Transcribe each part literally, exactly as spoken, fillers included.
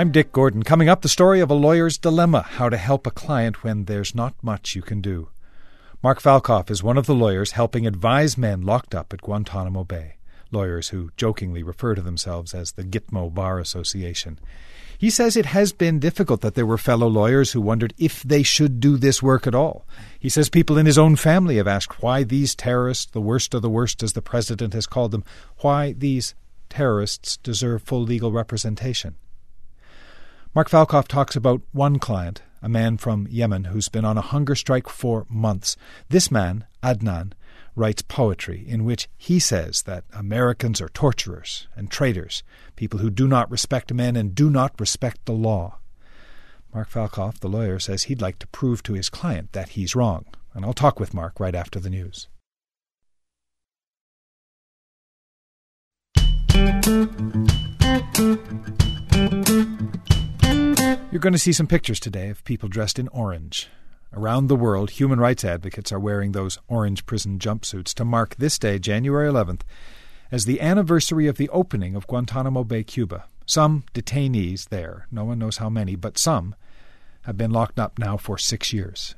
I'm Dick Gordon. Coming up, the story of a lawyer's dilemma, how to help a client when there's not much you can do. Mark Falkoff is one of the lawyers helping advise men locked up at Guantanamo Bay, lawyers who jokingly refer to themselves as the Gitmo Bar Association. He says it has been difficult, that there were fellow lawyers who wondered if they should do this work at all. He says people in his own family have asked why these terrorists, the worst of the worst as the president has called them, why these terrorists deserve full legal representation. Mark Falkoff talks about one client, a man from Yemen who's been on a hunger strike for months. This man, Adnan, writes poetry in which he says that Americans are torturers and traitors, people who do not respect men and do not respect the law. Mark Falkoff, the lawyer, says he'd like to prove to his client that he's wrong. And I'll talk with Mark right after the news. You're going to see some pictures today of people dressed in orange. Around the world, human rights advocates are wearing those orange prison jumpsuits to mark this day, January eleventh, as the anniversary of the opening of Guantanamo Bay, Cuba. Some detainees there, no one knows how many, but some have been locked up now for six years.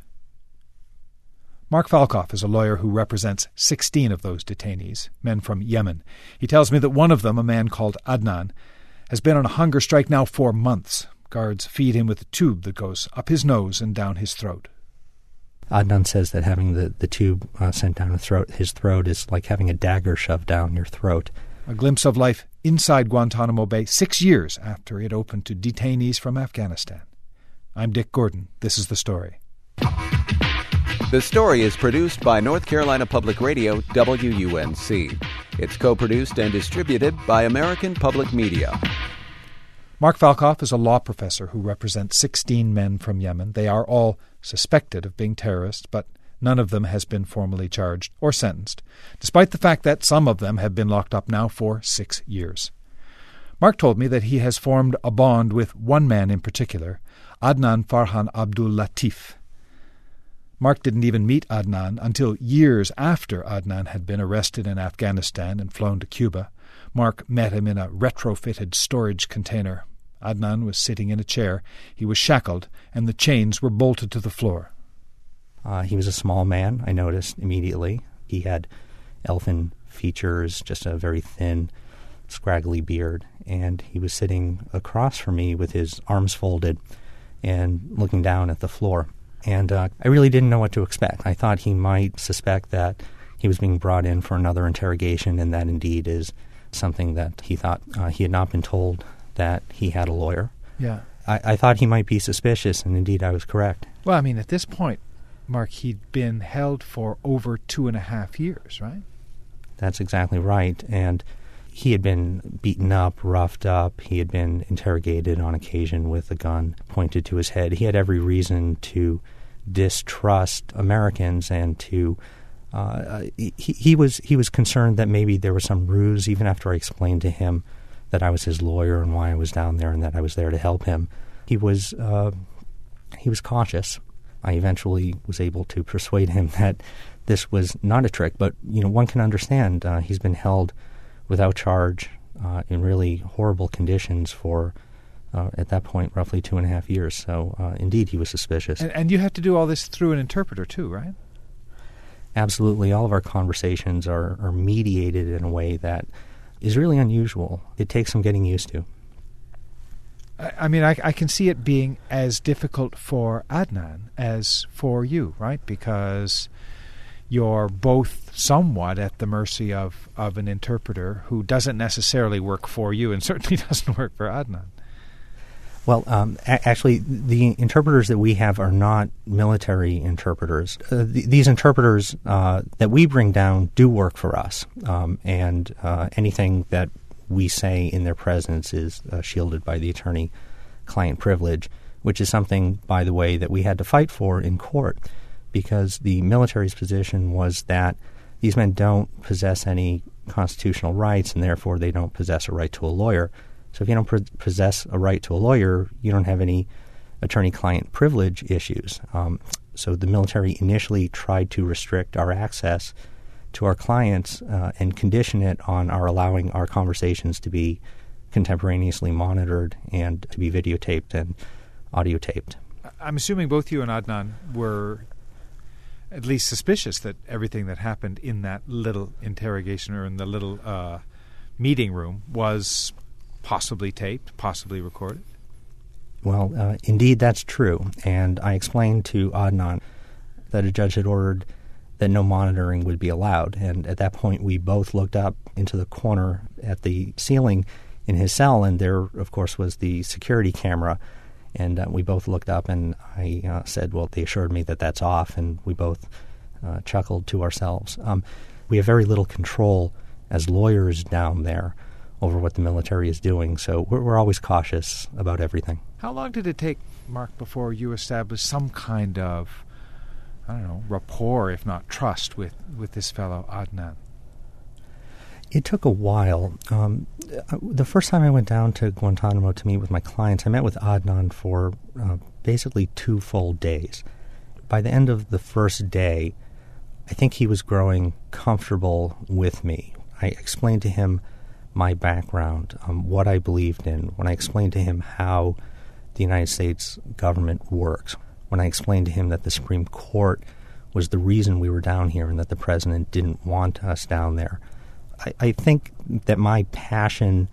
Mark Falkoff is a lawyer who represents sixteen of those detainees, men from Yemen. He tells me that one of them, a man called Adnan, has been on a hunger strike now for months. Guards feed him with a tube that goes up his nose and down his throat. Adnan says that having the, the tube uh, sent down his throat, his throat is like having a dagger shoved down your throat. A glimpse of life inside Guantanamo Bay six years after it opened to detainees from Afghanistan. I'm Dick Gordon. This is The Story. The Story is produced by North Carolina Public Radio, W U N C. It's co-produced and distributed by American Public Media. Mark Falkoff is a law professor who represents sixteen men from Yemen. They are all suspected of being terrorists, but none of them has been formally charged or sentenced, despite the fact that some of them have been locked up now for six years. Mark told me that he has formed a bond with one man in particular, Adnan Farhan Abdul Latif. Mark didn't even meet Adnan until years after Adnan had been arrested in Afghanistan and flown to Cuba. Mark met him in a retrofitted storage container. Adnan was sitting in a chair. He was shackled, and the chains were bolted to the floor. Uh, he was a small man, I noticed immediately. He had elfin features, just a very thin, scraggly beard, and he was sitting across from me with his arms folded and looking down at the floor. And uh, I really didn't know what to expect. I thought he might suspect that he was being brought in for another interrogation, and that indeed is something that he thought uh, he had not been told that he had a lawyer. Yeah. I, I thought he might be suspicious, and indeed I was correct. Well, I mean, at this point, Mark, he'd been held for over two and a half years, right? That's exactly right. And he had been beaten up, roughed up. He had been interrogated on occasion with a gun pointed to his head. He had every reason to distrust Americans and to Uh, he, he was he was concerned that maybe there was some ruse, even after I explained to him that I was his lawyer and why I was down there and that I was there to help him. He was uh, he was cautious. I eventually was able to persuade him that this was not a trick, but you know one can understand. Uh, he's been held without charge uh, in really horrible conditions for uh, at that point roughly two and a half years. So uh, indeed, he was suspicious. And, and you have to do all this through an interpreter too, right? Absolutely. All of our conversations are, are mediated in a way that is really unusual. It takes some getting used to. I, I mean, I, I can see it being as difficult for Adnan as for you, right? Because you're both somewhat at the mercy of, of an interpreter who doesn't necessarily work for you and certainly doesn't work for Adnan. Well, um, a- actually, the interpreters that we have are not military interpreters. Uh, th- these interpreters uh, that we bring down do work for us, um, and uh, anything that we say in their presence is uh, shielded by the attorney-client privilege, which is something, by the way, that we had to fight for in court, because the military's position was that these men don't possess any constitutional rights, and therefore they don't possess a right to a lawyer. So if you don't pre- possess a right to a lawyer, you don't have any attorney-client privilege issues. Um, so the military initially tried to restrict our access to our clients uh, and condition it on our allowing our conversations to be contemporaneously monitored and to be videotaped and audio taped. I'm assuming both you and Adnan were at least suspicious that everything that happened in that little interrogation or in the little uh, meeting room was possibly taped, possibly recorded. Well, uh, indeed, that's true. And I explained to Adnan that a judge had ordered that no monitoring would be allowed. And at that point, we both looked up into the corner at the ceiling in his cell, and there, of course, was the security camera. And uh, we both looked up, and I uh, said, well, they assured me that that's off, and we both uh, chuckled to ourselves. Um, we have very little control as lawyers down there over what the military is doing, so we're, we're always cautious about everything. How long did it take, Mark, before you established some kind of, I don't know, rapport, if not trust, with, with this fellow Adnan? It took a while. Um, the first time I went down to Guantanamo to meet with my clients, I met with Adnan for uh, basically two full days. By the end of the first day, I think he was growing comfortable with me. I explained to him my background, um, what I believed in, when I explained to him how the United States government works, when I explained to him that the Supreme Court was the reason we were down here and that the president didn't want us down there. I, I think that my passion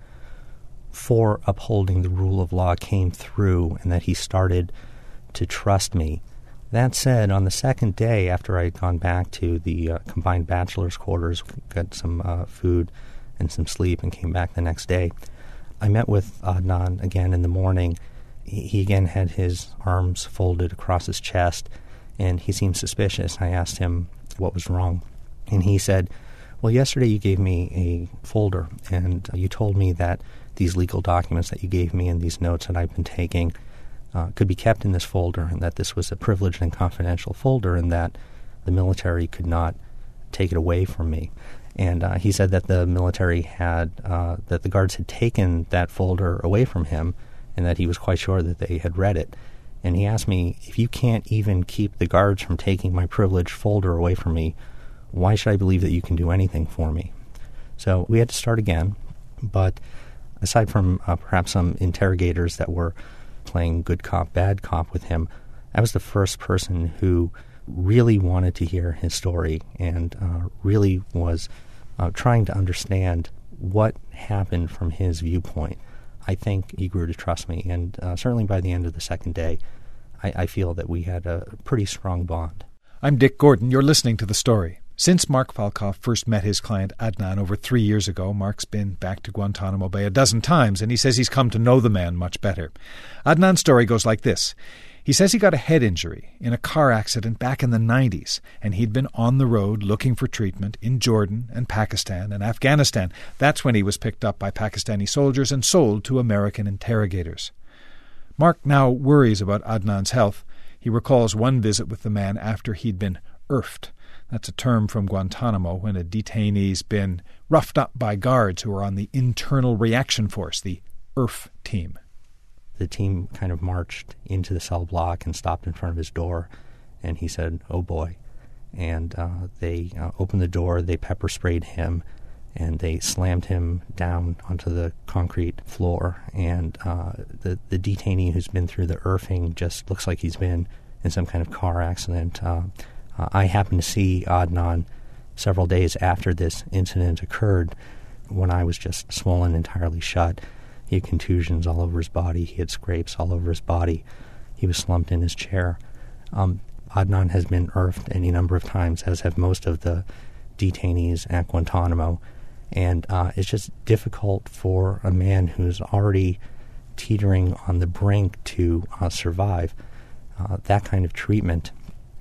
for upholding the rule of law came through and that he started to trust me. That said, on the second day after I had gone back to the uh, combined bachelor's quarters, got some uh, food and some sleep and came back the next day, I met with Adnan again in the morning. He, he again had his arms folded across his chest, and he seemed suspicious. I asked him what was wrong, and he said, well, yesterday you gave me a folder, and you told me that these legal documents that you gave me and these notes that I've been taking uh, could be kept in this folder, and that this was a privileged and confidential folder, and that the military could not take it away from me. And uh, he said that the military had, uh, that the guards had taken that folder away from him, and that he was quite sure that they had read it. And he asked me, if you can't even keep the guards from taking my privileged folder away from me, why should I believe that you can do anything for me? So we had to start again, but aside from uh, perhaps some interrogators that were playing good cop, bad cop with him, I was the first person who really wanted to hear his story and uh, really was uh, trying to understand what happened from his viewpoint. I think he grew to trust me, and uh, certainly by the end of the second day, I, I feel that we had a pretty strong bond. I'm Dick Gordon. You're listening to The Story. Since Mark Falkhoff first met his client Adnan over three years ago, Mark's been back to Guantanamo Bay a dozen times, and he says he's come to know the man much better. Adnan's story goes like this. He says he got a head injury in a car accident back in the nineties, and he'd been on the road looking for treatment in Jordan and Pakistan and Afghanistan. That's when he was picked up by Pakistani soldiers and sold to American interrogators. Mark now worries about Adnan's health. He recalls one visit with the man after he'd been E R F'd. That's a term from Guantanamo when a detainee's been roughed up by guards who are on the Internal Reaction Force, the E R F team. The team kind of marched into the cell block and stopped in front of his door, and he said, oh boy. And uh, they uh, opened the door, they pepper sprayed him, and they slammed him down onto the concrete floor. And uh, the, the detainee who's been through the ERFing just looks like he's been in some kind of car accident. Uh, uh, I happened to see Adnan several days after this incident occurred when I was just swollen entirely shut. He had contusions all over his body. He had scrapes all over his body. He was slumped in his chair. Um, Adnan has been E R F'd any number of times, as have most of the detainees at Guantanamo. And uh, it's just difficult for a man who's already teetering on the brink to uh, survive uh, that kind of treatment.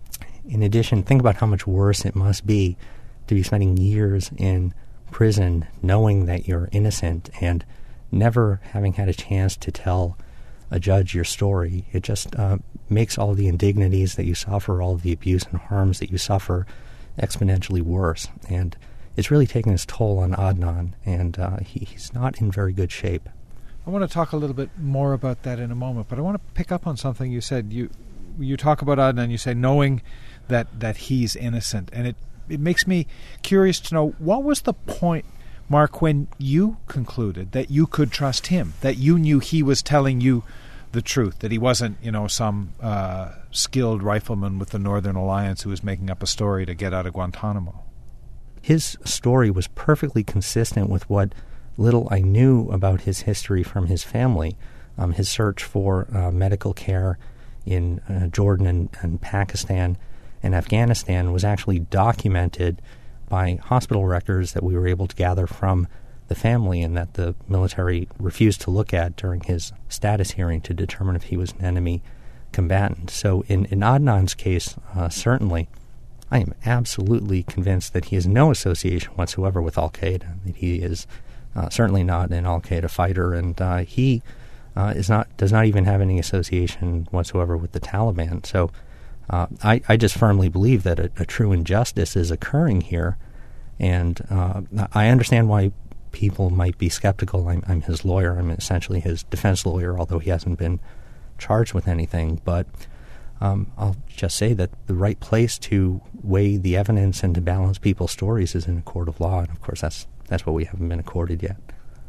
In addition, think about how much worse it must be to be spending years in prison knowing that you're innocent and never having had a chance to tell a judge your story. It just uh, makes all the indignities that you suffer, all the abuse and harms that you suffer, exponentially worse. And it's really taken its toll on Adnan, and uh, he, he's not in very good shape. I want to talk a little bit more about that in a moment, but I want to pick up on something you said. You you talk about Adnan, you say knowing that, that he's innocent, and it, it makes me curious to know, what was the point Mark, when you concluded that you could trust him, that you knew he was telling you the truth, that he wasn't, you know, some uh, skilled rifleman with the Northern Alliance who was making up a story to get out of Guantanamo? His story was perfectly consistent with what little I knew about his history from his family. Um, his search for uh, medical care in uh, Jordan and, and Pakistan and Afghanistan was actually documented by hospital records that we were able to gather from the family and that the military refused to look at during his status hearing to determine if he was an enemy combatant. So in, in Adnan's case, uh, certainly, I am absolutely convinced that he has no association whatsoever with al-Qaeda, that he is uh, certainly not an al-Qaeda fighter, and uh, he uh, is not does not even have any association whatsoever with the Taliban. So uh, I, I just firmly believe that a, a true injustice is occurring here, and uh, I understand why people might be skeptical. I'm, I'm his lawyer. I'm essentially his defense lawyer, although he hasn't been charged with anything. But um, I'll just say that the right place to weigh the evidence and to balance people's stories is in a court of law, and of course that's that's what we haven't been accorded yet.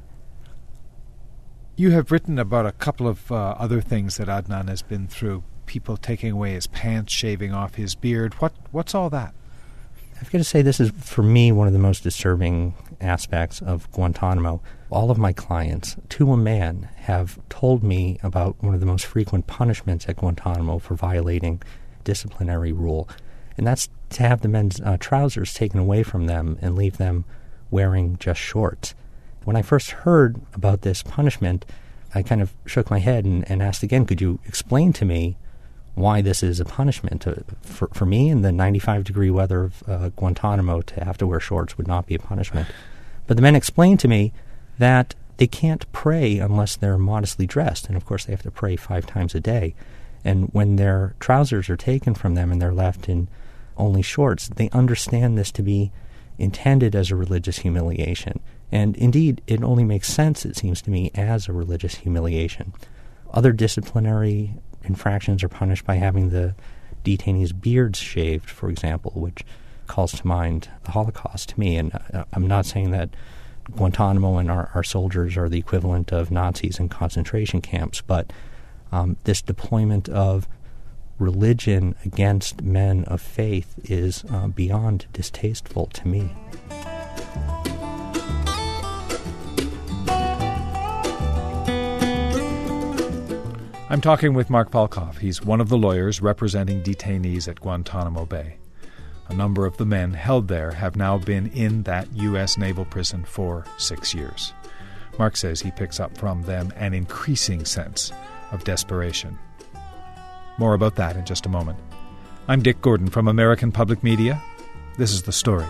You have written about a couple of uh, other things that Adnan has been through. People taking away his pants, shaving off his beard. What what's all that? I've got to say this is, for me, one of the most disturbing aspects of Guantanamo. All of my clients, to a man, have told me about one of the most frequent punishments at Guantanamo for violating disciplinary rule, and that's to have the men's uh, trousers taken away from them and leave them wearing just shorts. When I first heard about this punishment, I kind of shook my head and, and asked again, could you explain to me why this is a punishment? Uh, for, for me, in the ninety-five degree weather of uh, Guantanamo, to have to wear shorts would not be a punishment. But the men explained to me that they can't pray unless they're modestly dressed, and of course they have to pray five times a day. And when their trousers are taken from them and they're left in only shorts, they understand this to be intended as a religious humiliation. And indeed, it only makes sense, it seems to me, as a religious humiliation. Other disciplinary infractions are punished by having the detainees' beards shaved, for example, which calls to mind the Holocaust to me. And uh, I'm not saying that Guantanamo and our, our soldiers are the equivalent of Nazis in concentration camps, but um, this deployment of religion against men of faith is uh, beyond distasteful to me. I'm talking with Mark Falkhoff. He's one of the lawyers representing detainees at Guantanamo Bay. A number of the men held there have now been in that U S naval prison for six years. Mark says he picks up from them an increasing sense of desperation. More about that in just a moment. I'm Dick Gordon from American Public Media. This is The Story.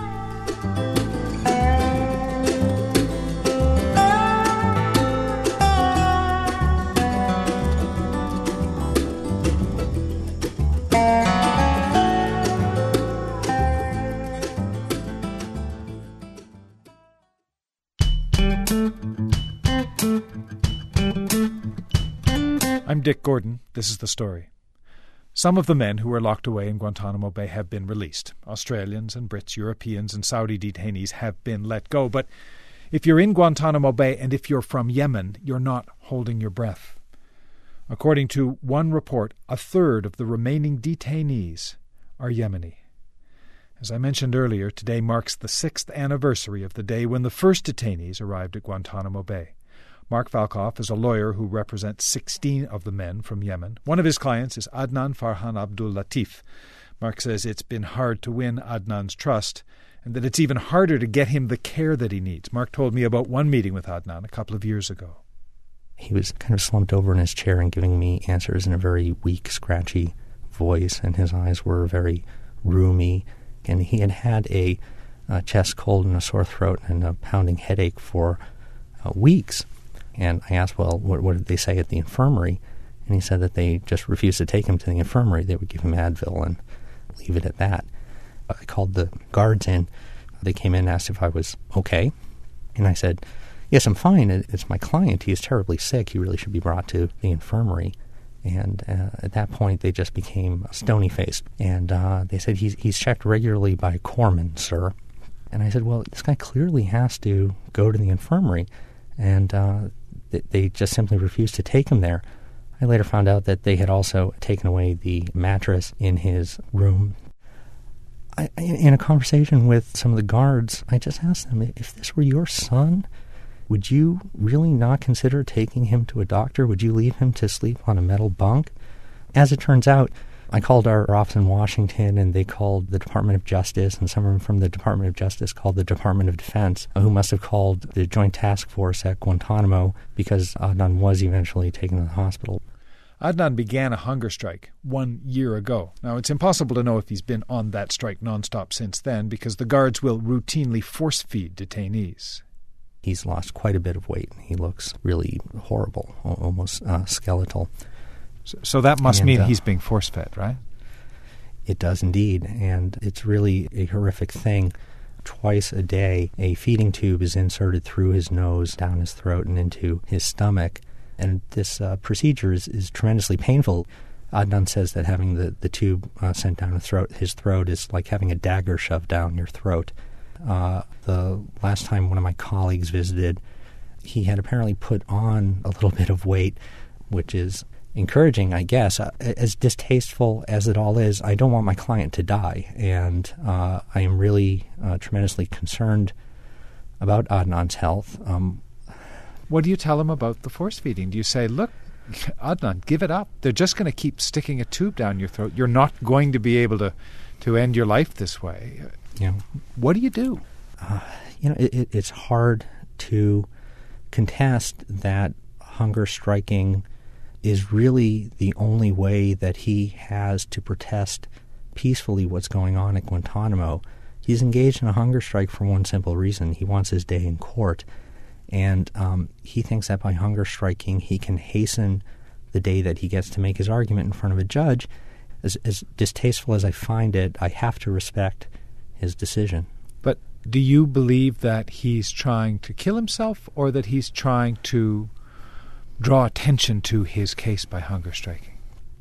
I'm Dick Gordon. This is The Story. Some of the men who were locked away in Guantanamo Bay have been released. Australians and Brits, Europeans and Saudi detainees have been let go. But if you're in Guantanamo Bay and if you're from Yemen, you're not holding your breath. According to one report, a third of the remaining detainees are Yemeni. As I mentioned earlier, today marks the sixth anniversary of the day when the first detainees arrived at Guantanamo Bay. Mark Falkhoff is a lawyer who represents sixteen of the men from Yemen. One of his clients is Adnan Farhan Abdul Latif. Mark says it's been hard to win Adnan's trust and that it's even harder to get him the care that he needs. Mark told me about one meeting with Adnan a couple of years ago. He was kind of slumped over in his chair and giving me answers in a very weak, scratchy voice, and his eyes were very rheumy. And he had had a, a chest cold and a sore throat and a pounding headache for uh, weeks. And I asked, well, what, what did they say at the infirmary? And he said that they just refused to take him to the infirmary. They would give him Advil and leave it at that. I called the guards in. They came in and asked if I was okay. And I said, yes, I'm fine. It's my client. He is terribly sick. He really should be brought to the infirmary. And uh, at that point, they just became stony-faced. And uh, they said, he's, he's checked regularly by corpsmen, sir. And I said, well, this guy clearly has to go to the infirmary. And uh, th- they just simply refused to take him there. I later found out that they had also taken away the mattress in his room. I, in a conversation with some of the guards, I just asked them, if this were your son, would you really not consider taking him to a doctor? Would you leave him to sleep on a metal bunk? As it turns out, I called our office in Washington, and they called the Department of Justice, and someone from the Department of Justice called the Department of Defense, who must have called the Joint Task Force at Guantanamo, because Adnan was eventually taken to the hospital. Adnan began a hunger strike one year ago. Now, it's impossible to know if he's been on that strike nonstop since then, because the guards will routinely force-feed detainees. He's lost quite a bit of weight. He looks really horrible, almost uh, skeletal. So, so that must and, mean uh, he's being force-fed, right? It does indeed, and it's really a horrific thing. Twice a day, a feeding tube is inserted through his nose, down his throat, and into his stomach. And this uh, procedure is, is tremendously painful. Adnan says that having the, the tube uh, sent down his throat, his throat is like having a dagger shoved down your throat. Uh, the last time one of my colleagues visited, he had apparently put on a little bit of weight, which is encouraging, I guess. Uh, as distasteful as it all is, I don't want my client to die. And uh, I am really uh, tremendously concerned about Adnan's health. Um, What do you tell him about the force feeding? Do you say, look, Adnan, give it up. They're just going to keep sticking a tube down your throat. You're not going to be able to, to end your life this way. You know, what do you do? Uh, you know, it, it, it's hard to contest that hunger striking is really the only way that he has to protest peacefully what's going on at Guantanamo. He's engaged in a hunger strike for one simple reason. He wants his day in court. And um, he thinks that by hunger striking, he can hasten the day that he gets to make his argument in front of a judge. As, as distasteful as I find it, I have to respect his decision. But do you believe that he's trying to kill himself, or that he's trying to draw attention to his case by hunger striking?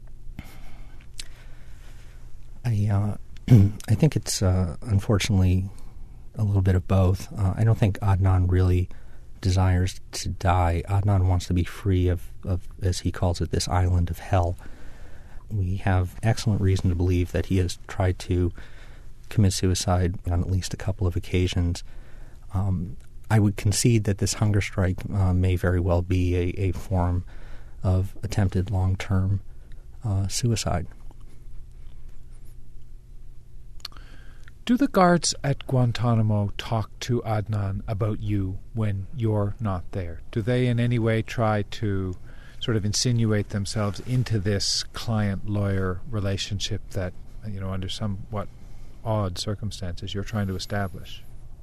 I, uh, I think it's uh, unfortunately a little bit of both. Uh, I don't think Adnan really desires to die. Adnan wants to be free of, of, as he calls it, this island of hell. We have excellent reason to believe that he has tried to commit suicide on at least a couple of occasions. Um, I would concede that this hunger strike uh, may very well be a, a form of attempted long-term uh, suicide. Do the guards at Guantanamo talk to Adnan about you when you're not there? Do they in any way try to sort of insinuate themselves into this client-lawyer relationship that, you know, under somewhat odd circumstances you're trying to establish?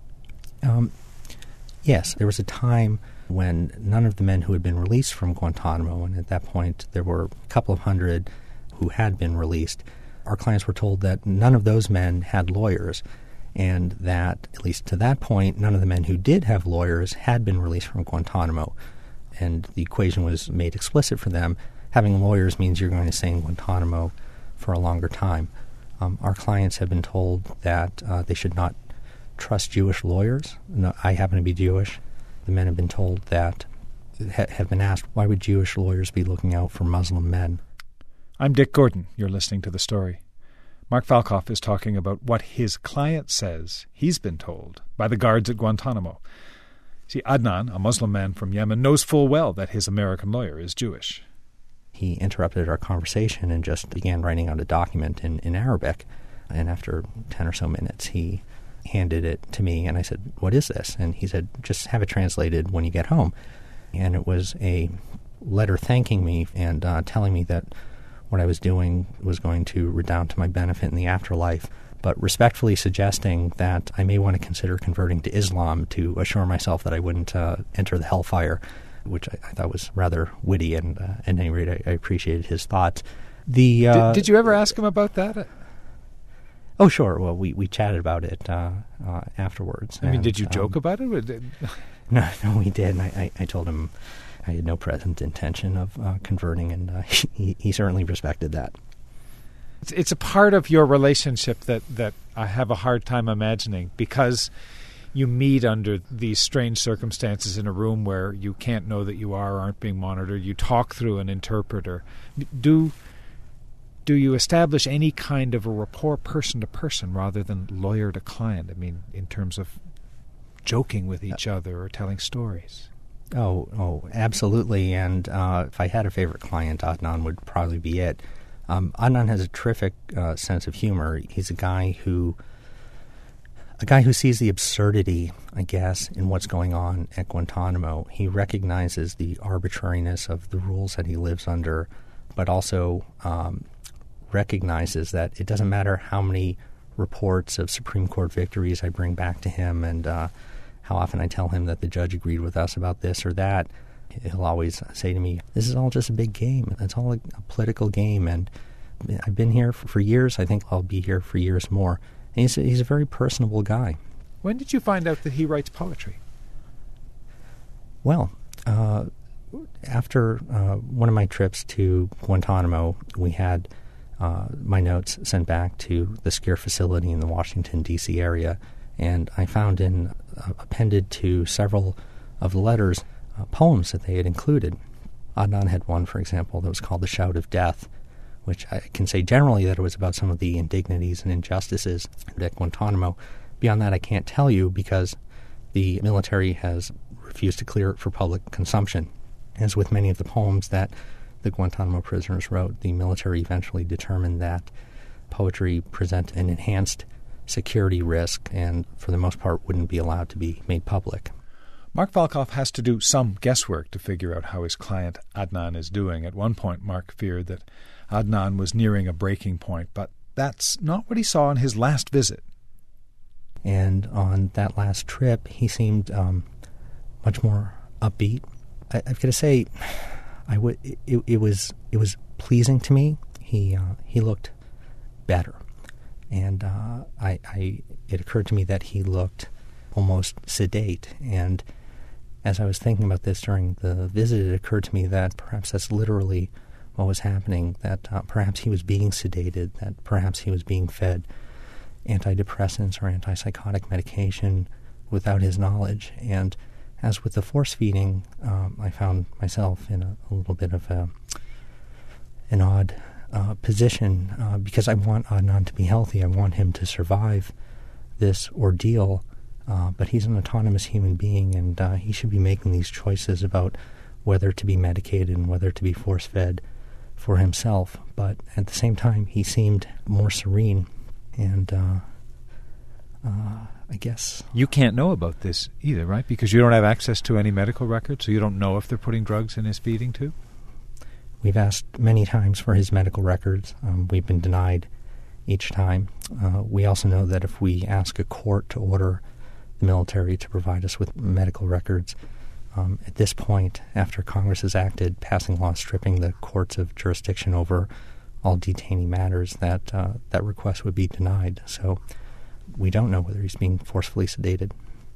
Um, yes, there was a time when none of the men who had been released from Guantanamo, and at that point there were a couple of hundred who had been released, our clients were told that none of those men had lawyers, and that, at least to that point, none of the men who did have lawyers had been released from Guantanamo. And the equation was made explicit for them. Having lawyers means you're going to stay in Guantanamo for a longer time. Um, our clients have been told that uh, they should not trust Jewish lawyers. No, I happen to be Jewish. The men have been told that, ha- have been asked, why would Jewish lawyers be looking out for Muslim men? I'm Dick Gordon. You're listening to The Story. Mark Falkoff is talking about what his client says he's been told by the guards at Guantanamo. See, Adnan, a Muslim man from Yemen, knows full well that his American lawyer is Jewish. He interrupted our conversation and just began writing out a document in, in Arabic. And after ten or so minutes, he handed it to me, and I said, what is this? And he said, just have it translated when you get home. And it was a letter thanking me and uh, telling me that what I was doing was going to redound to my benefit in the afterlife, but respectfully suggesting that I may want to consider converting to Islam to assure myself that I wouldn't uh, enter the hellfire, which I, I thought was rather witty, and uh, at any rate, I, I appreciated his thoughts. The uh, did, did you ever ask him about that? Oh, sure. Well, we, we chatted about it uh, uh, afterwards. I mean, and, did you joke um, about it? Or did... No, no, we did. And I, I, I told him I had no present intention of uh, converting, and uh, he, he certainly respected that. It's, it's a part of your relationship that, that I have a hard time imagining, because you meet under these strange circumstances in a room where you can't know that you are or aren't being monitored. You talk through an interpreter. Do do you establish any kind of a rapport person to person rather than lawyer to client? I mean, in terms of joking with each other or telling stories? Oh, oh, absolutely. And uh, if I had a favorite client, Adnan would probably be it. Um, Adnan has a terrific uh, sense of humor. He's a guy who, a guy who sees the absurdity, I guess, in what's going on at Guantanamo. He recognizes the arbitrariness of the rules that he lives under, but also um, recognizes that it doesn't matter how many reports of Supreme Court victories I bring back to him and uh, how often I tell him that the judge agreed with us about this or that. He'll always say to me, this is all just a big game. It's all a, a political game, and I've been here for, for years. I think I'll be here for years more. And he's, he's a very personable guy. When did you find out that he writes poetry? Well, uh, after uh, one of my trips to Guantanamo, we had uh, my notes sent back to the SCARE facility in the Washington, D C area, and I found in uh, appended to several of the letters Uh, poems that they had included. Adnan had one, for example, that was called The Shout of Death, which I can say generally that it was about some of the indignities and injustices at Guantanamo. Beyond that, I can't tell you because the military has refused to clear it for public consumption. As with many of the poems that the Guantanamo prisoners wrote, the military eventually determined that poetry presented an enhanced security risk and, for the most part, wouldn't be allowed to be made public. Mark Valkov has to do some guesswork to figure out how his client Adnan is doing. At one point, Mark feared that Adnan was nearing a breaking point, but that's not what he saw on his last visit. And on that last trip, he seemed um, much more upbeat. I, I've got to say, I w- it, it was it was pleasing to me. He uh, he looked better, and uh, I, I it occurred to me that he looked almost sedate. And as I was thinking about this during the visit, it occurred to me that perhaps that's literally what was happening, that uh, perhaps he was being sedated, that perhaps he was being fed antidepressants or antipsychotic medication without his knowledge. And as with the force feeding, um, I found myself in a, a little bit of a, an odd uh, position uh, because I want Adnan to be healthy. I want him to survive this ordeal. Uh, but he's an autonomous human being, and uh, he should be making these choices about whether to be medicated and whether to be force-fed for himself. But at the same time, he seemed more serene, and uh, uh, I guess... You can't know about this either, right? Because you don't have access to any medical records, so you don't know if they're putting drugs in his feeding too? We've asked many times for his medical records. Um, we've been denied each time. Uh, we also know that if we ask a court to order the military to provide us with medical records. Um, at this point, after Congress has acted, passing laws stripping the courts of jurisdiction over all detainee matters, that uh, that request would be denied. So we don't know whether he's being forcefully sedated.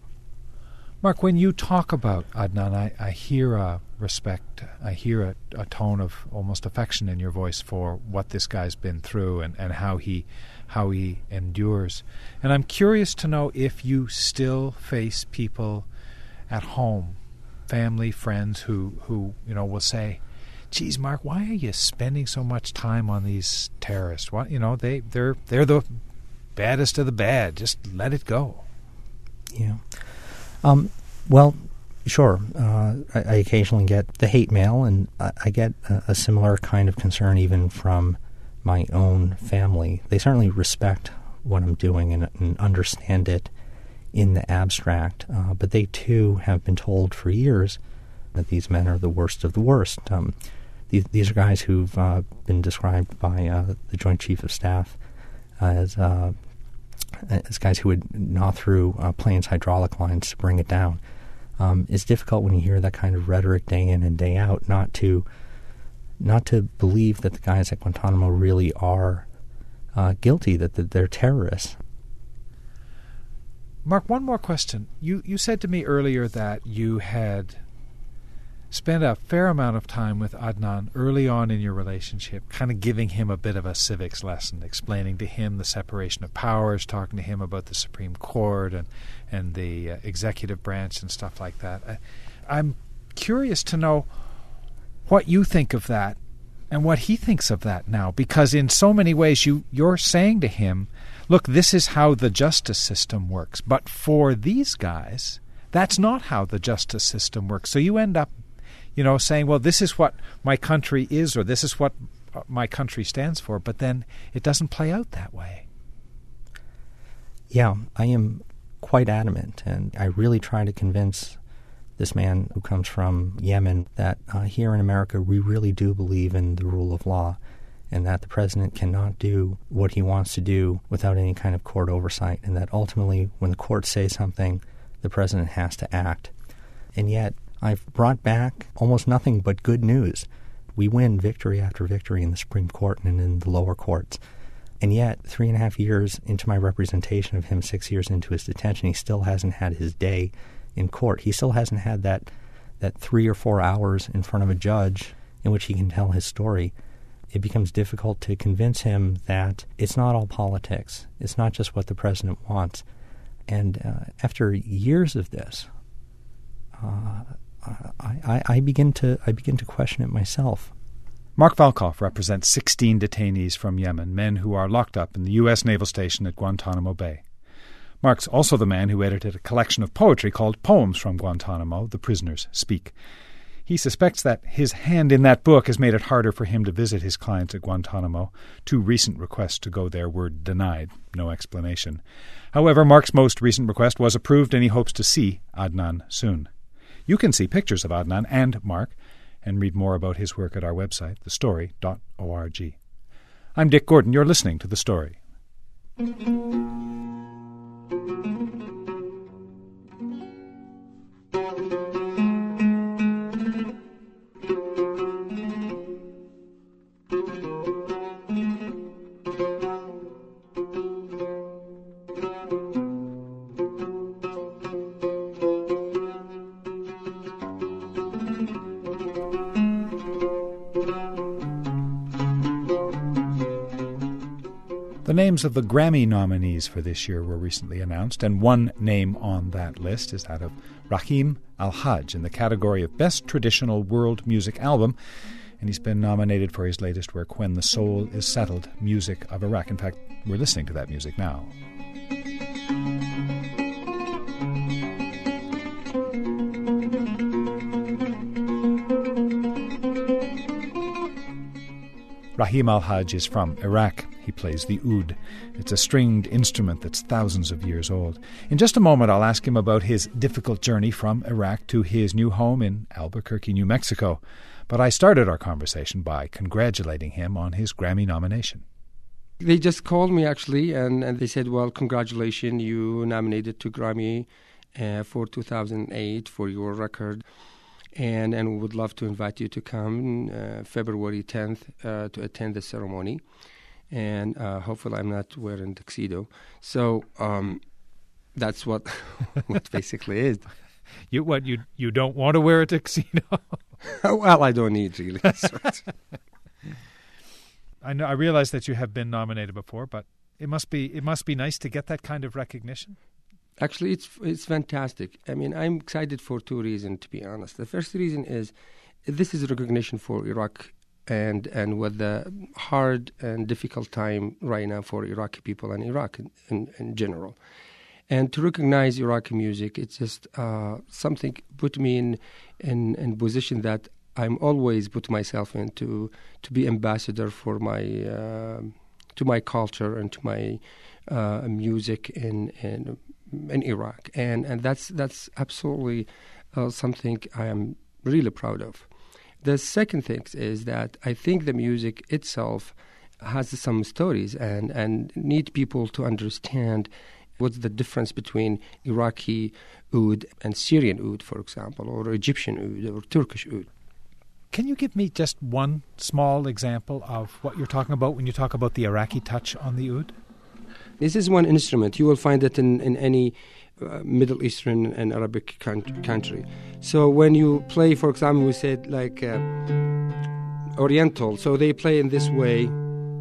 Mark, when you talk about Adnan, I, I hear a respect, I hear a, a tone of almost affection in your voice for what this guy's been through and, and how he how he endures. And I'm curious to know if you still face people at home, family, friends, who, who you know, will say, geez, Mark, why are you spending so much time on these terrorists? What, you know, they, they're, they're the baddest of the bad. Just let it go. Yeah. Um, well, sure. Uh, I, I occasionally get the hate mail, and I, I get a, a similar kind of concern even from my own family. They certainly respect what I'm doing and, and understand it in the abstract, uh, but they too have been told for years that these men are the worst of the worst. Um, these, these are guys who've uh, been described by uh, the Joint Chief of Staff as uh, as guys who would gnaw through uh, planes' hydraulic lines to bring it down. Um, it's difficult when you hear that kind of rhetoric day in and day out not to not to believe that the guys at Guantanamo really are uh, guilty, that, that they're terrorists. Mark, one more question. You you said to me earlier that you had spent a fair amount of time with Adnan early on in your relationship, kind of giving him a bit of a civics lesson, explaining to him the separation of powers, talking to him about the Supreme Court and, and the uh, executive branch and stuff like that. I, I'm curious to know what you think of that and what he thinks of that now, because in so many ways you, you're saying to him, look, this is how the justice system works. But for these guys, that's not how the justice system works. So you end up, you know, saying, well, this is what my country is, or this is what my country stands for, but then it doesn't play out that way. Yeah, I am quite adamant, and I really try to convince this man who comes from Yemen that uh, here in America we really do believe in the rule of law, and that the president cannot do what he wants to do without any kind of court oversight, and that ultimately when the courts say something, the president has to act. And yet I've brought back almost nothing but good news. We win victory after victory in the Supreme Court and in the lower courts. And yet, three and a half years into my representation of him, six years into his detention, he still hasn't had his day in court. He still hasn't had that that three or four hours in front of a judge in which he can tell his story. It becomes difficult to convince him that it's not all politics. It's not just what the president wants. And uh, after years of this, uh, I, I, I begin to I begin to question it myself. Mark Valkhoff represents sixteen detainees from Yemen, men who are locked up in the U S naval station at Guantanamo Bay. Mark's also the man who edited a collection of poetry called Poems from Guantanamo, The Prisoners Speak. He suspects that his hand in that book has made it harder for him to visit his clients at Guantanamo. Two recent requests to go there were denied, no explanation. However, Mark's most recent request was approved, and he hopes to see Adnan soon. You can see pictures of Adnan and Mark and read more about his work at our website, the story dot org. I'm Dick Gordon. You're listening to The Story. The names of the Grammy nominees for this year were recently announced, and one name on that list is that of Rahim Al-Hajj in the category of Best Traditional World Music Album, and he's been nominated for his latest work, When the Soul is Settled, Music of Iraq. In fact, we're listening to that music now. Rahim Al-Hajj is from Iraq. He plays the oud. It's a stringed instrument that's thousands of years old. In just a moment, I'll ask him about his difficult journey from Iraq to his new home in Albuquerque, New Mexico. But I started our conversation by congratulating him on his Grammy nomination. They just called me, actually, and, and they said, well, congratulations, you nominated to Grammy uh, for two thousand eight for your record. And and we would love to invite you to come uh, February tenth uh, to attend the ceremony. And uh, hopefully I'm not wearing tuxedo. So um, that's what what basically is. You what you you don't want to wear a tuxedo? Well, I don't need really. I know. I realize that you have been nominated before, but it must be it must be nice to get that kind of recognition. Actually, it's it's fantastic. I mean, I'm excited for two reasons, to be honest. The first reason is this is recognition for Iraq and and with the hard and difficult time right now for Iraqi people and Iraq in, in, in general. And to recognize Iraqi music, it's just uh, something put me in, in in position that I'm always put myself in to, to be ambassador for my uh, to my culture and to my uh, music in in. in Iraq, and and that's that's absolutely uh, something I am really proud of. The second thing is that I think the music itself has some stories and, and need people to understand what's the difference between Iraqi oud and Syrian oud, for example, or Egyptian oud or Turkish oud. Can you give me just one small example of what you're talking about when you talk about the Iraqi touch on the oud? This is one instrument. You will find it in, in any uh, Middle Eastern and Arabic country, country. So when you play, for example, we said like uh, Oriental, so they play in this way.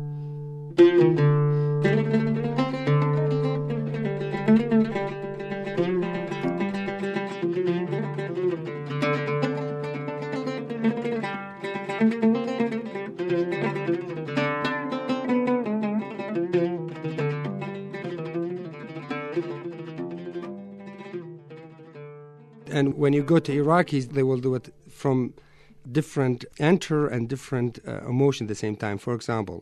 And when you go to Iraqis, they will do it from different enter and different uh, emotion at the same time. For example,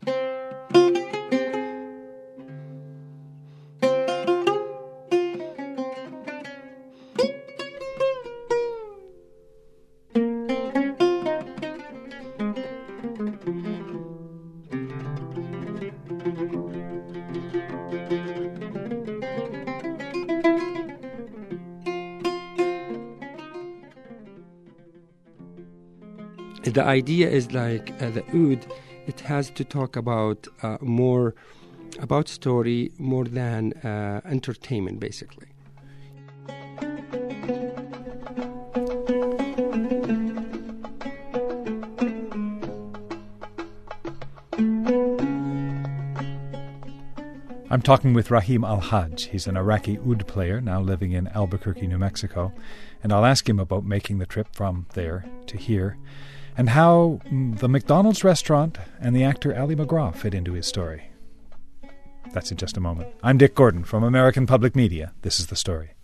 the idea is like uh, the oud, it has to talk about uh, more about story more than uh, entertainment, basically. I'm talking with Rahim Al-Hajj. He's an Iraqi oud player now living in Albuquerque, New Mexico, and I'll ask him about making the trip from there to here, and how the McDonald's restaurant and the actor Ali MacGraw fit into his story. That's in just a moment. I'm Dick Gordon from American Public Media. This is The Story.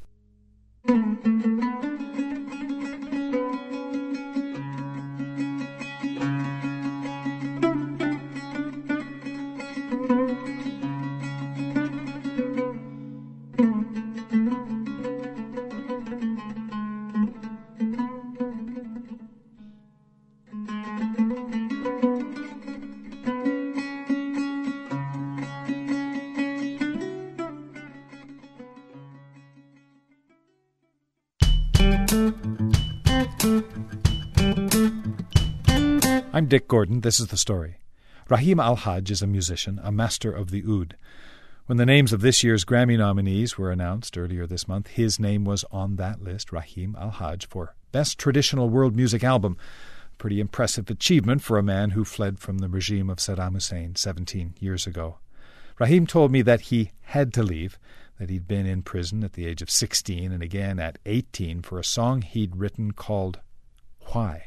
I'm Dick Gordon. This is The Story. Rahim Al-Hajj is a musician, a master of the oud. When the names of this year's Grammy nominees were announced earlier this month, his name was on that list, Rahim Al-Hajj, for Best Traditional World Music Album. Pretty impressive achievement for a man who fled from the regime of Saddam Hussein seventeen years ago. Rahim told me that he had to leave, that he'd been in prison at the age of sixteen and again at eighteen for a song he'd written called Why?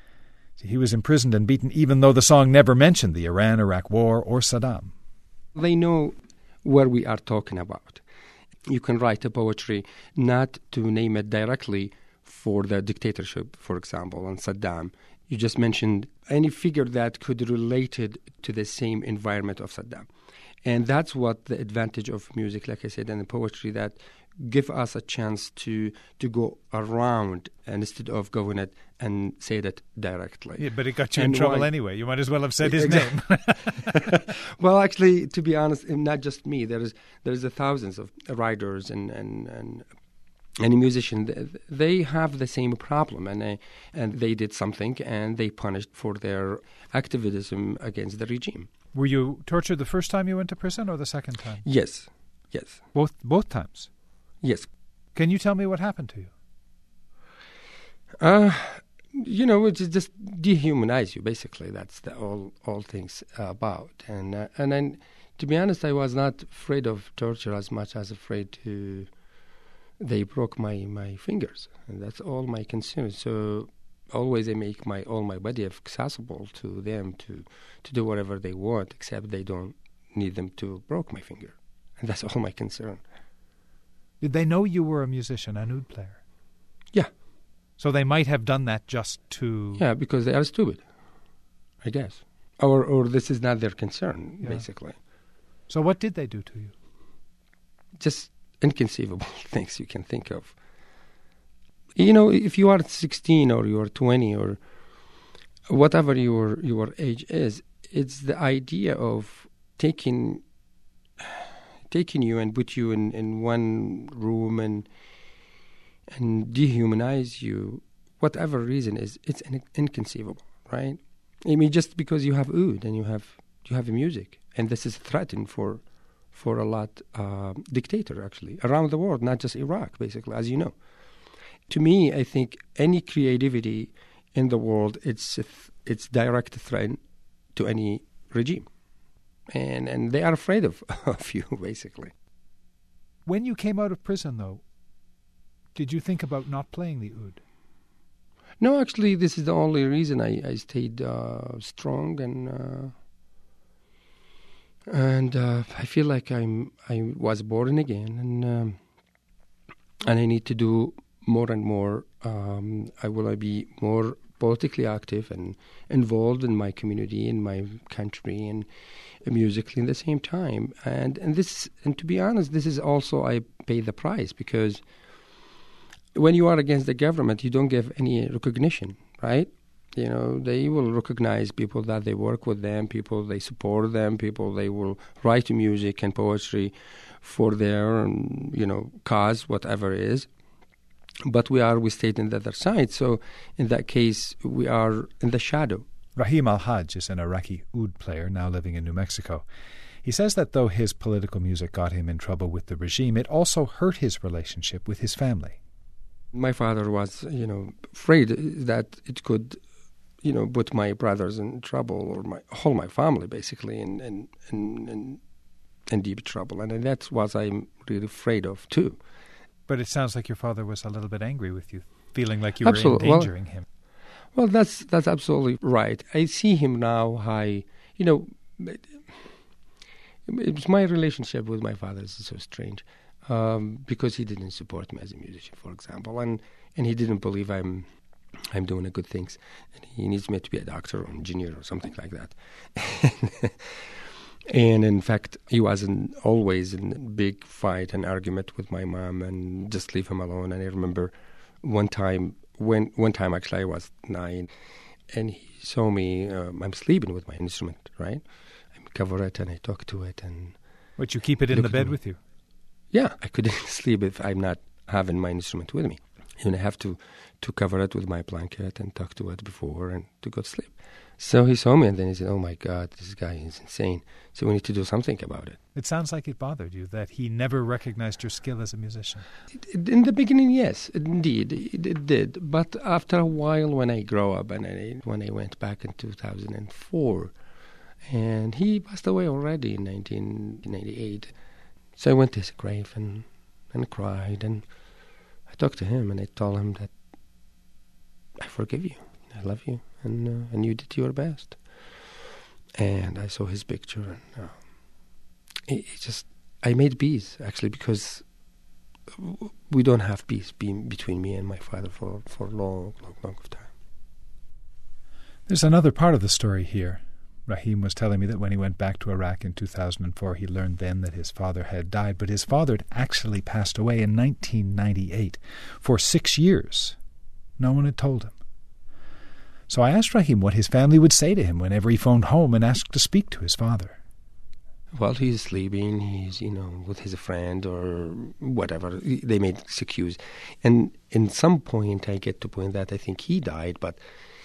He was imprisoned and beaten even though the song never mentioned the Iran-Iraq war or Saddam. They know what we are talking about. You can write a poetry not to name it directly for the dictatorship, for example, and Saddam. You just mentioned any figure that could relate it to the same environment of Saddam. And that's what the advantage of music, like I said, and the poetry, that give us a chance to to go around and instead of going it and say that directly. Yeah, but it got you and in trouble why? Anyway. You might as well have said his Exactly. name. Well, actually, to be honest, not just me. There is there is a thousands of writers and and and any musician. They have the same problem, and they, and they did something, and they punished for their activism against the regime. Were you tortured the first time you went to prison or the second time? Yes, yes, Both both times. yes. Can you tell me what happened to you? Uh, you know, it just dehumanize you. Basically, that's the all all things about. And uh, and then, to be honest, I was not afraid of torture as much as afraid to. They broke my, my fingers, and that's all my concern. So always I make my all my body accessible to them to to do whatever they want, except they don't need them to broke my finger, and that's all my concern. Did they know you were a musician, an oud player? Yeah. So they might have done that just to... Yeah, because they are stupid, I guess. Or or this is not their concern, Yeah. basically. So what did they do to you? Just inconceivable things you can think of. You know, if you are sixteen or you are twenty or whatever your your age is, it's the idea of taking taking you and put you in, in one room and and dehumanize you, whatever reason is, it's in, inconceivable, right? I mean, just because you have oud and you have you have music, and this is threatened for for a lot uh, dictator, actually, around the world, not just Iraq, basically, as you know. To me, I think any creativity in the world, it's a th- it's direct threat to any regime. And and they are afraid of, of you, basically. When you came out of prison, though, did you think about not playing the oud? No, actually, this is the only reason I, I stayed uh, strong, and uh, and uh, I feel like I'm I was born again, and um, and I need to do more and more. Um, I will be more politically active and involved in my community, in my country, and musically at the same time. And and this, and to be honest, this is also I pay the price, because when you are against the government, you don't give any recognition, right? You know, they will recognize people that they work with them, people they support them, people they will write music and poetry for their, um, you know, cause, whatever it is. But we are, we stayed on the other side. So in that case, we are in the shadow. Rahim Al-Hajj is an Iraqi oud player now living in New Mexico. He says that though his political music got him in trouble with the regime, it also hurt his relationship with his family. My father was, you know, afraid that it could, you know, put my brothers in trouble, or my whole my family basically in in, in, in, in deep trouble. And that's what I'm really afraid of too. But it sounds like your father was a little bit angry with you, feeling like you were Absolutely. endangering well, him. Well, that's that's absolutely right. I see him now. I, you know, it, it's my relationship with my father is so strange, um, because he didn't support me as a musician, for example, and, and he didn't believe I'm I'm doing a good things, and he needs me to be a doctor or engineer or something like that. And in fact, he was in, always in a big fight and argument with my mom, and just leave him alone. And I remember one time, when one time actually I was nine, and he saw me, um, I'm sleeping with my instrument, right? I cover it and I talk to it. And But you keep it in the bed with you? Yeah, I couldn't sleep if I'm not having my instrument with me. And I have to, to cover it with my blanket and talk to it before and to go to sleep. So he saw me, and then he said, "Oh my God, this guy is insane. So we need to do something about it." It sounds like it bothered you that he never recognized your skill as a musician. In the beginning, yes, indeed, it, it did. But after a while, when I grew up, and I, when I went back in two thousand four, and he passed away already in nineteen ninety-eight. So I went to his grave and, and cried, and I talked to him, and I told him that I forgive you, I love you. And, uh, and you did your best. And I saw his picture, and uh, it, it just, I made peace, actually, because we don't have peace being between me and my father for, for a long, long, long time. There's another part of the story here. Rahim was telling me that when he went back to Iraq in two thousand four, he learned then that his father had died, but his father had actually passed away in nineteen ninety-eight. For six years, no one had told him. So I asked Rahim what his family would say to him whenever he phoned home and asked to speak to his father. Well, he's sleeping, he's, you know, with his friend or whatever. They made excuse. And in some point, I get to point that I think he died, but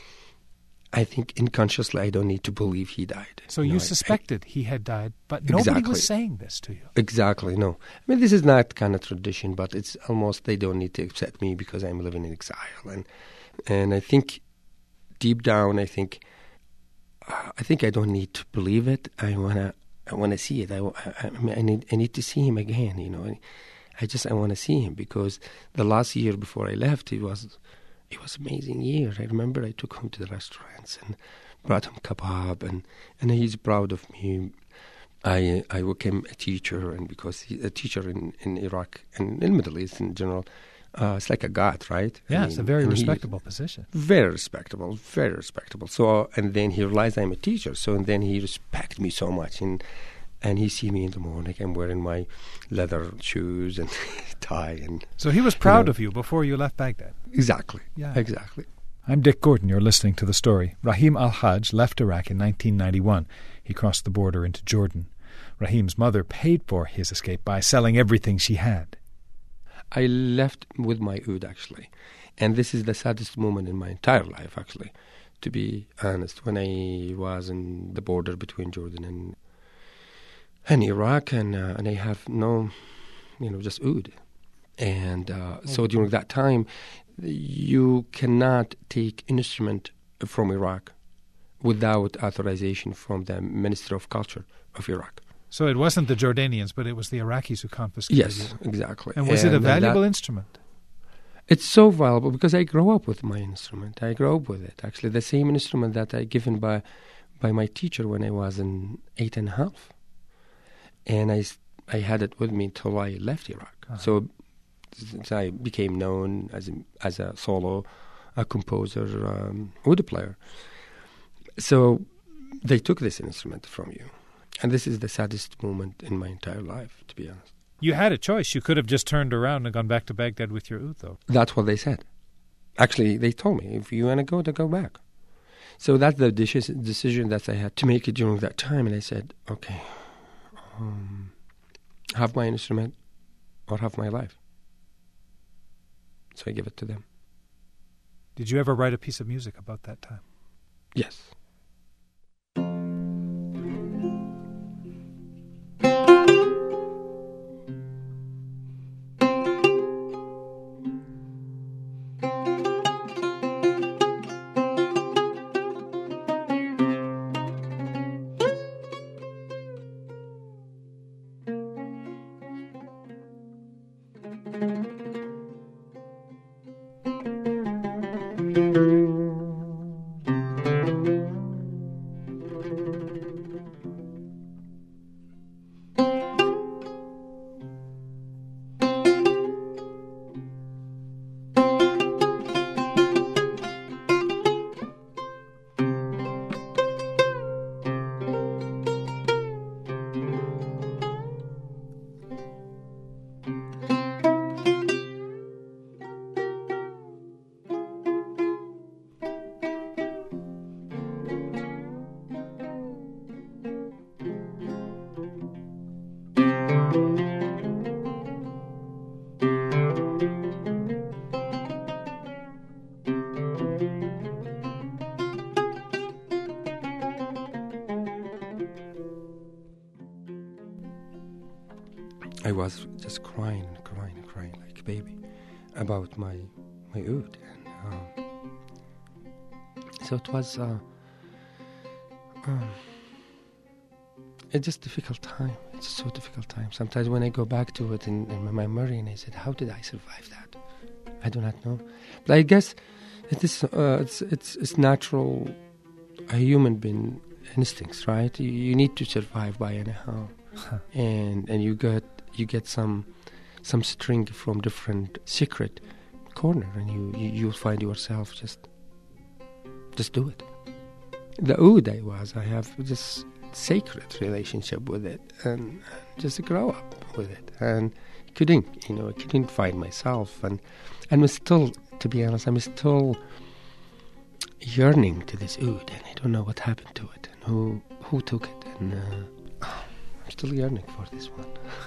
I think unconsciously I don't need to believe he died. So you, you know, suspected I, he had died, but exactly. Nobody was saying this to you. Exactly, no. I mean, this is not kind of tradition, but it's almost they don't need to accept me because I'm living in exile. And and I think deep down, I think, uh, I think I don't need to believe it. I wanna, I wanna see it. I, I, I mean, I need, I need to see him again. You know, I just, I wanna see him because the last year before I left, it was, it was an amazing year. I remember I took him to the restaurants and brought him kebab, and, and he's proud of me. I, I became a teacher, and because he, a teacher in, in Iraq and in the Middle East in general. Uh, it's like a god, right? Yeah, I it's mean, a very he, respectable position. Very respectable, very respectable. So, and then he realized I'm a teacher. So, and then he respects me so much, and and he see me in the morning. I'm wearing my leather shoes and tie, and so he was proud you know, of you before you left Baghdad. Exactly. Yeah, exactly. I'm Dick Gordon. You're listening to The Story. Rahim Al-Hajj left Iraq in nineteen ninety-one. He crossed the border into Jordan. Rahim's mother paid for his escape by selling everything she had. I left with my oud, actually. And this is the saddest moment in my entire life, actually, to be honest. When I was in the border between Jordan and in Iraq, and uh, and I have no, you know, just oud. And uh, so during that time, you cannot take instrument from Iraq without authorization from the Ministry of Culture of Iraq. So it wasn't the Jordanians, but it was the Iraqis who confiscated it. Yes, exactly. And was and it a valuable that, instrument? It's so valuable because I grew up with my instrument. I grew up with it. Actually, the same instrument that I given by by my teacher when I was in eight and a half. And I, I had it with me until I left Iraq. Uh-huh. So since I became known as a, as a solo, a composer, um, oud player. So they took this instrument from you. And this is the saddest moment in my entire life, to be honest. You had a choice. You could have just turned around and gone back to Baghdad with your oud, though. That's what they said. Actually, they told me, if you want to go, to go back. So that's the decision that I had to make it during that time. And I said, okay, um, have my instrument or have my life. So I give it to them. Did you ever write a piece of music about that time? Yes. I was just crying, crying, crying like a baby about my my oud. And, uh, so it was uh, um, it's just a difficult time. It's so difficult time. Sometimes when I go back to it in, in my memory, and I said, how did I survive that? I do not know. But I guess it is, uh, it's, it's, it's natural, a human being instincts, right? You, you need to survive by anyhow. and and you get you get some some string from different secret corner, and you, you you'll find yourself just just do it. The oud I was, I have this sacred relationship with it, and just grow up with it, and couldn't you know I couldn't find myself, and and was still, to be honest, I'm still yearning to this oud, and I don't know what happened to it, and who who took it, and. Uh, I'm still yearning for this one.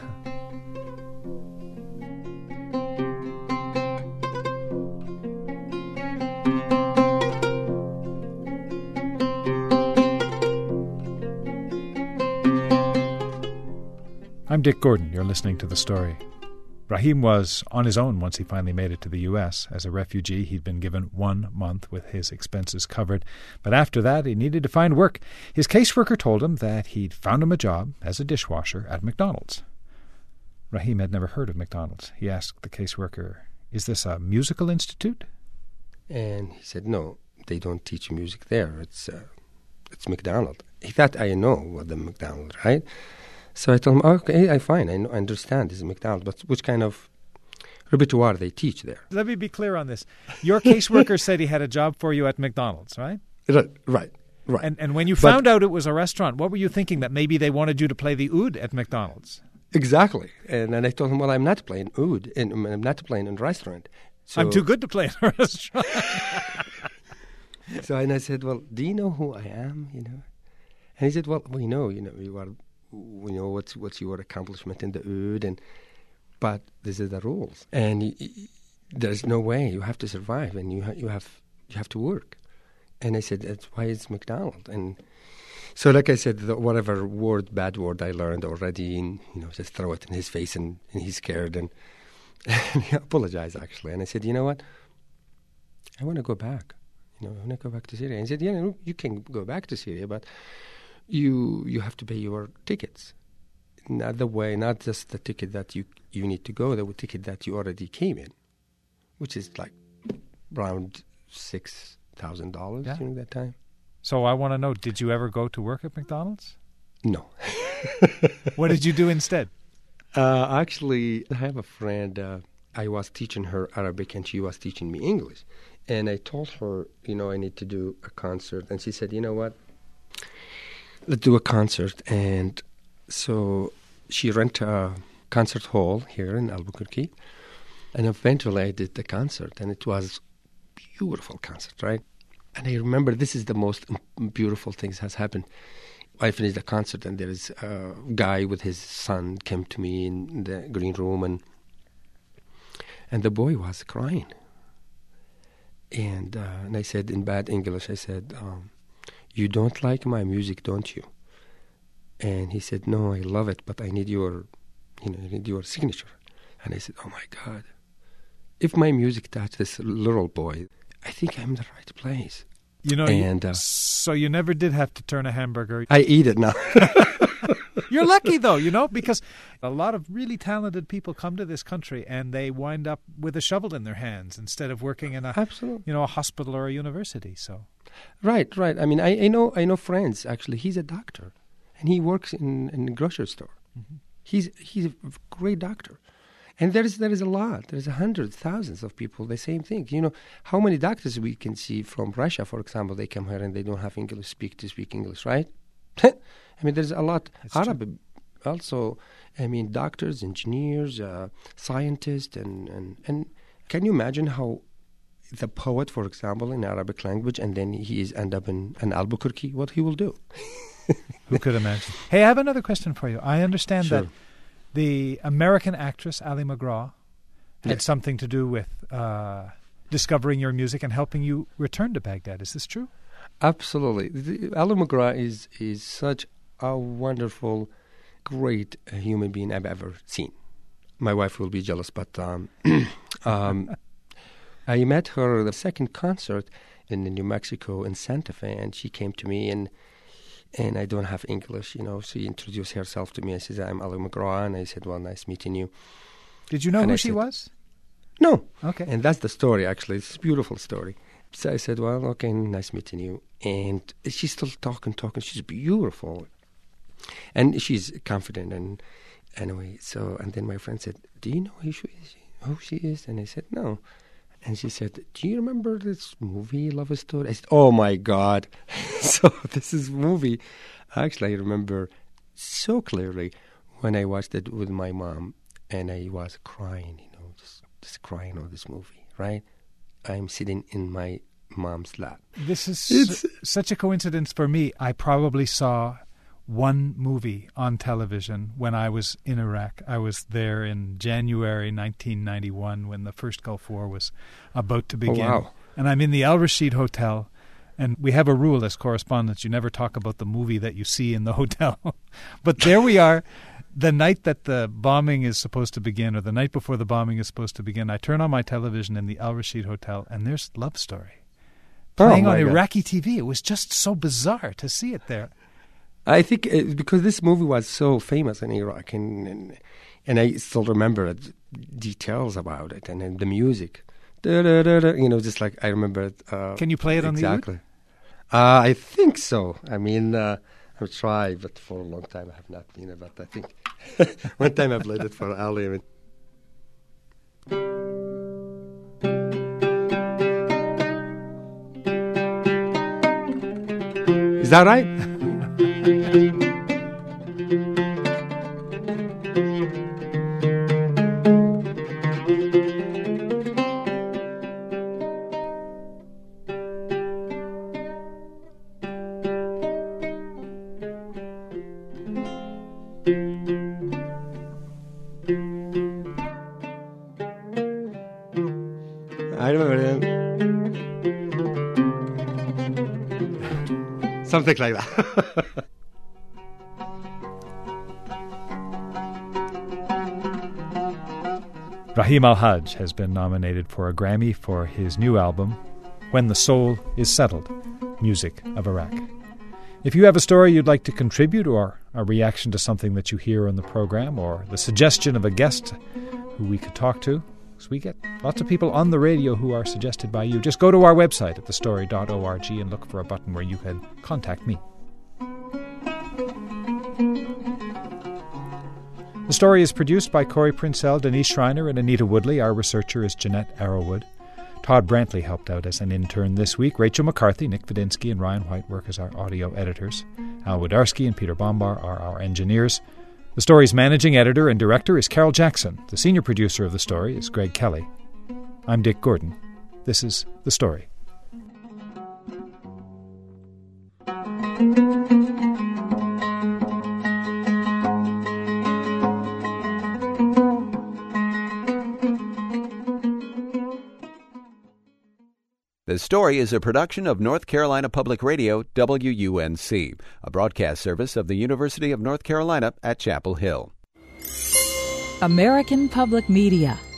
I'm Dick Gordon. You're listening to The Story. Rahim was on his own once he finally made it to the U S. As a refugee, he'd been given one month with his expenses covered. But after that, he needed to find work. His caseworker told him that he'd found him a job as a dishwasher at McDonald's. Rahim had never heard of McDonald's. He asked the caseworker, is this a musical institute? And he said, no, they don't teach music there. It's uh, it's McDonald's. He thought I know what the McDonald's, right? So I told him, okay, I fine, I, know, I understand this is McDonald's, but which kind of repertoire they teach there? Let me be clear on this. Your caseworker said he had a job for you at McDonald's, right? Right, right, right. And, and when you but, found out it was a restaurant, what were you thinking, that maybe they wanted you to play the oud at McDonald's? Exactly. And then I told him, well, I'm not playing oud, and I'm not playing in a restaurant. So, I'm too good to play in a restaurant. So and I said, well, do you know who I am, you know? And he said, well, we know, you know, you are... We know what's what's your accomplishment in the oud, and but these are the rules, and y- y- there's no way. You have to survive, and you ha- you have you have to work. And I said, that's why it's McDonald's. And So, like I said, the, whatever word, bad word I learned already, and, you know, just throw it in his face, and, and he's scared, and, and he apologized, actually. And I said, you know what? I want to go back. You know, I want to go back to Syria. And he said, yeah, no, you can go back to Syria, but you you have to pay your tickets. Not the way, not just the ticket that you, you need to go, the ticket that you already came in, which is like around six thousand dollars Yeah. during that time. So I want to know, did you ever go to work at McDonald's? No. What did you do instead? Uh, actually, I have a friend. Uh, I was teaching her Arabic, and she was teaching me English. And I told her, you know, I need to do a concert. And she said, you know what? Let's do a concert. And so she rented a concert hall here in Albuquerque. And eventually I did the concert. And it was a beautiful concert, right? And I remember this is the most beautiful things has happened. I finished the concert, and there is a guy with his son came to me in the green room, and and the boy was crying. And, uh, and I said in bad English, I said, um, you don't like my music, don't you? And he said, no, I love it, but I need your, you know, I need your signature. And I said, oh my God, if my music touched this little boy, I think I'm in the right place. You know, And, you, uh, so you never did have to turn a hamburger. I eat it now. You're lucky, though, you know, because a lot of really talented people come to this country and they wind up with a shovel in their hands instead of working in a, Absolutely. you know, a hospital or a university. So, Right, right. I mean, I, I know I know friends, actually. He's a doctor, and he works in, in a grocery store. Mhm. He's he's a great doctor. And there is there is a lot. There is hundreds, thousands of people, the same thing. You know, how many doctors we can see from Russia, for example, they come here and they don't have English, speak to speak English, right? I mean, there's a lot. That's Arab also, I mean, doctors, engineers, uh, scientists, and, and, and can you imagine how the poet, for example, in Arabic language, and then he is end up in, in Albuquerque, what he will do? who could imagine? Hey, I have another question for you. I understand Sure. that the American actress Ali MacGraw had Yes. something to do with uh, discovering your music and helping you return to Baghdad. Is this true? Absolutely. The- Ali MacGraw is, is such a wonderful, great uh, human being I've ever seen. My wife will be jealous, but um, um, I met her at the second concert in New Mexico in Santa Fe, and she came to me, and and I don't have English, you know. She introduced herself to me. I said, I'm Ali MacGraw, and I said, well, nice meeting you. Did you know And who I she said- was? No. Okay. And that's the story, actually. It's a beautiful story. So I said, well, okay, nice meeting you. And she's still talking, talking. She's beautiful. And she's confident. And anyway, so, and then my friend said, do you know who she is? Who she is? And I said, no. And she said, do you remember this movie, Love Story? I said, oh, my God. So this is movie. Actually, I remember so clearly when I watched it with my mom, and I was crying, you know, just, just crying on this movie, right? I'm sitting in my mom's lap. This is It's- su- such a coincidence for me. I probably saw one movie on television when I was in Iraq. I was there in January nineteen ninety-one when the first Gulf War was about to begin. wow. And I'm in the Al Rashid Hotel. And we have a rule as correspondents, you never talk about the movie that you see in the hotel. But there we are, the night that the bombing is supposed to begin, or the night before the bombing is supposed to begin. I turn on my television in the Al Rashid Hotel, and there's Love Story playing Oh, on my God. Iraqi T V. It was just so bizarre to see it there. I think uh, because this movie was so famous in Iraq, and and, and I still remember it, details about it, and, and the music, da, da, da, da, you know, just like I remember it. Uh, Can you play it on the oud? exactly? Uh, I think so. I mean, uh, I've tried, but for a long time I have not been it. But I think one time I played it for Ali. I mean, is that right? I remember that. Something like that. Rahim Al-Hajj has been nominated for a Grammy for his new album, When the Soul is Settled, Music of Iraq. If you have a story you'd like to contribute, or a reaction to something that you hear on the program, or the suggestion of a guest who we could talk to, because we get lots of people on the radio who are suggested by you, just go to our website at the story dot org and look for a button where you can contact me. The Story is produced by Corey Princell, Denise Schreiner, and Anita Woodley. Our researcher is Jeanette Arrowwood. Todd Brantley helped out as an intern this week. Rachel McCarthy, Nick Vadinsky, and Ryan White work as our audio editors. Al Wodarski and Peter Bombar are our engineers. The Story's managing editor and director is Carol Jackson. The senior producer of The Story is Greg Kelly. I'm Dick Gordon. This is The Story. The Story is a production of North Carolina Public Radio, W U N C, a broadcast service of the University of North Carolina at Chapel Hill. American Public Media